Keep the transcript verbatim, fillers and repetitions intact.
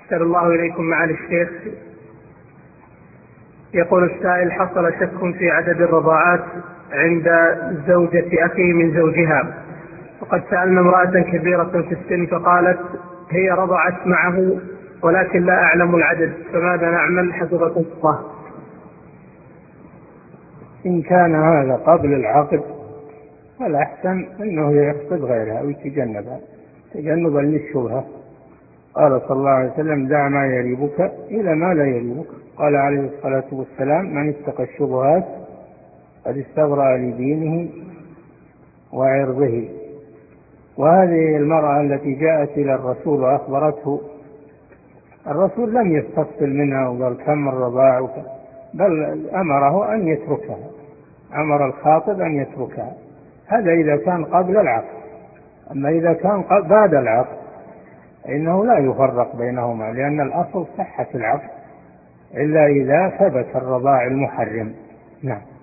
أحسن الله إليكم معالي الشيخ. يقول السائل: حصل شك في عدد الرضاعات عند زوجة أخي من زوجها، وقد سألنا امرأة كبيرة في السن فقالت هي رضعت معه ولكن لا أعلم العدد، فماذا نعمل حفظكم الله؟ إن كان هذا قبل العقد فالأحسن أنه يعقد غيرها ويتجنبها تجنبا للشبهة. قال صلى الله عليه وسلم: دع ما يريبك إلى ما لا يريبك. قال عليه الصلاة والسلام: من اتقى الشبهات قد استبرأ لدينه وعرضه. وهذه المرأة التي جاءت إلى الرسول وأخبرته، الرسول لم يستفصل منها وقال كم الرضاع، بل أمره أن يتركها، أمر الخاطب أن يتركها. هذا إذا كان قبل العقد. أما إذا كان بعد العقد إنه لا يفرق بينهما، لأن الأصل صحة العقد إلا إذا ثبت الرضاع المحرم. نعم.